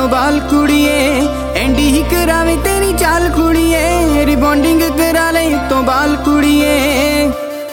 ਤੋਂ ਬਾਲ ਕੁੜੀਏ ਐਂਡੀ ਹੀ ਕਰਾਵੇ ਤੇਰੀ ਚਾਲ ਕੁੜੀਏ ਰਿਬੌਂਡਿੰਗ ਕਰਾ ਲੈ ਤੋਂ ਬਾਲ ਕੁੜੀਏ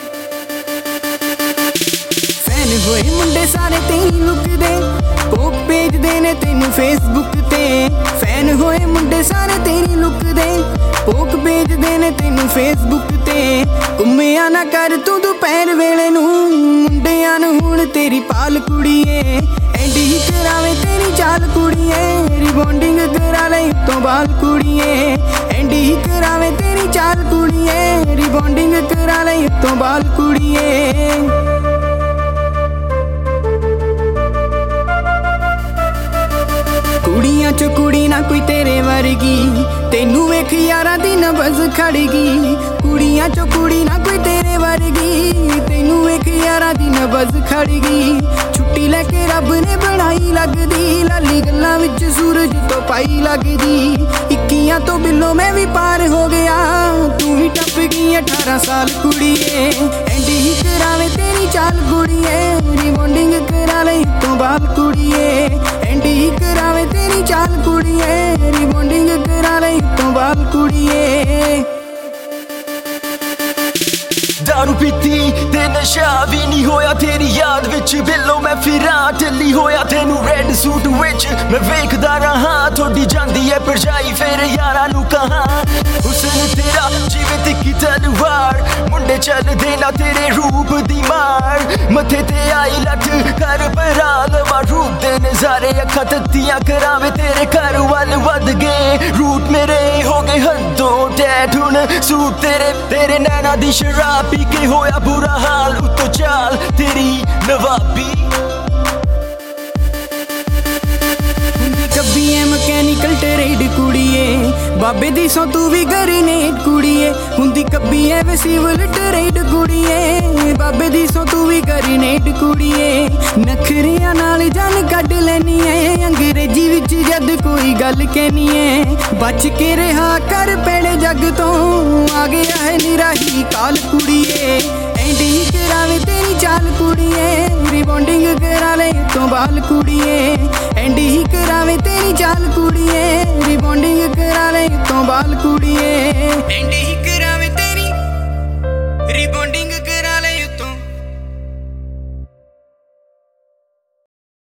ਫੈਨ ਹੋਏ ਮੁੰਡੇ ਸਾਰੇ ਤੇਰੀ ਲੁੱਕ ਦੇ ਪੋਕ ਭੇਜਦੇ ਨੇ ਤੈਨੂੰ ਫੇਸਬੁੱਕ ਤੇ ਫੈਨ ਹੋਏ ਮੁੰਡੇ ਸਾਰੇ ਤੇਰੀ ਲੁੱਕ ਦੇ ਪੋਕ ਭੇਜਦੇ ਨੇ ਤੈਨੂੰ ਫੇਸਬੁੱਕ ਤੇ ਘੁੰਮਿਆ ਨਾ ਕਰ ਤੂੰ ਦੁਪਹਿਰ ਵੇਲੇ ਨੂੰ ਮੁੰਡਿਆਂ ਨੂੰ ਹੁਣ ਤੇਰੀ ਪਾਲ ਕੁੜੀਏ ਐਂਡੀ ਹੀ ਕਰਾਵੇ ਤੇਰੀ ਚਾਲ ਕੁੜੀਏ ਰਿਬੌਂਡਿੰਗ ਕਰਾ ਲੈ ਤੋਂ ਬਾਲ ਕੁੜੀਏ ਐਂਡੀ ਹੀ ਕਰਾਵੇ ਤੇਰੀ ਚਾਲ ਕੁੜੀਏ ਰਿਬੌਂਡਿੰਗ ਕਰਾ ਲੈ ਤੋਂ ਬਾਲ ਕੁੜੀਏ ਕੁੜੀਆਂ ਚ ਕੁੜੀ ਨਾ ਕੋਈ ਤੇਰੇ ਵਰਗੀ ਤੈਨੂੰ ਵੇਖ ਯਾਰਾਂ ਦੀ ਨਬਜ਼ ਖੜ ਗਈ ਕੁੜੀਆਂ ਚ ਕੁੜੀ ਨਾ ਕੋਈ ਤੇਰੇ ਵਰਗੀ ਤੈਨੂੰ ਵੇਖ ਯਾਰਾਂ ਦੀ ਨਬਜ਼ ਖੜ ਗਈ ਛੁੱਟੀ ਲੈ ਕੇ ਰੱਬ ਨੇ ਬਣਾਈ ਲੱਗਦੀ ਲਾਲੀ ਗੱਲਾਂ ਵਿੱਚ ਸੂਰਜ ਤੋਂ ਪਾਈ ਲੱਗਦੀ 21 ਤੋਂ ਬਿੱਲੋ ਮੈਂ ਵੀ ਪਾਰ ਹੋ ਗਿਆ ਤੂੰ ਵੀ ਟੱਪ ਗਈ 18 ਸਾਲ ਕੁੜੀਏ ਐਂਡੀ ਹੀ ਕਰਾਵੇ ਤੇਰੀ ਚਾਲ ਕੁੜੀਏ ਰਿਬੌਂਡਿੰਗ ਕਰਾ ਲੈ ਤੋਂ ਬਾਲ ਕੁੜੀਏ ਐਂਡੀ ਹੀ ਕਰਾਵੇ ਤੇਰੀ ਚਾਲ ਕੁੜੀਏ ਰਿਬੌਂਡਿੰਗ ਕਰਾ ਲੈ ਤੋਂ ਬਾਲ ਕੁੜੀਏ दारू पीती ते नशा भी नहीं होया तेरी याद विच बिल्लो मैं फिरां ढिल्ली होया तेनू रेड सूट विच मैं वेखदा रहा थोड़ी जांदी है भरजाई फिर यारां नू कहां हुस्न तेरा जिवें तिक्की तलवार मुंडे चलदे ना तेरे रूप दी मार मथे ते आई लठ कर भरा लवा रूप दे नजारे अखां तत्तियां करावे तेरे घर वल वध गए रूट मेरे हो गए हदों टैट हुण सूट तेरे नैना दी शराब पी के होया बुरा हाल उत्तो चाल तेरी नवाबी कभी है मैकेनिकल ट्रेड कुड़िए बाबे दी सौ तू भी गरीनेट कुड़िए हुंदी कभी है वे सिविल ट्रेड कुड़िए बाबे दी सौ तू भी गरीनेट कुड़िए नखरियां नाल जान कढ लैनी है अंग्रेजी विच जद कोई गल कहनी है बच के रहा कर पेड़े जग तो आ गया है निराही काल कुड़िए एंडी करावे तेरी चाल कुड़िए रिबॉन्डिंग करा ले तो बाल कुड़िए एंडी करावे तेरी चाल कुड़िए रिबॉन्डिंग करा ले तो बाल कुड़िए एंडी करावे तेरी रिबॉन्डिंग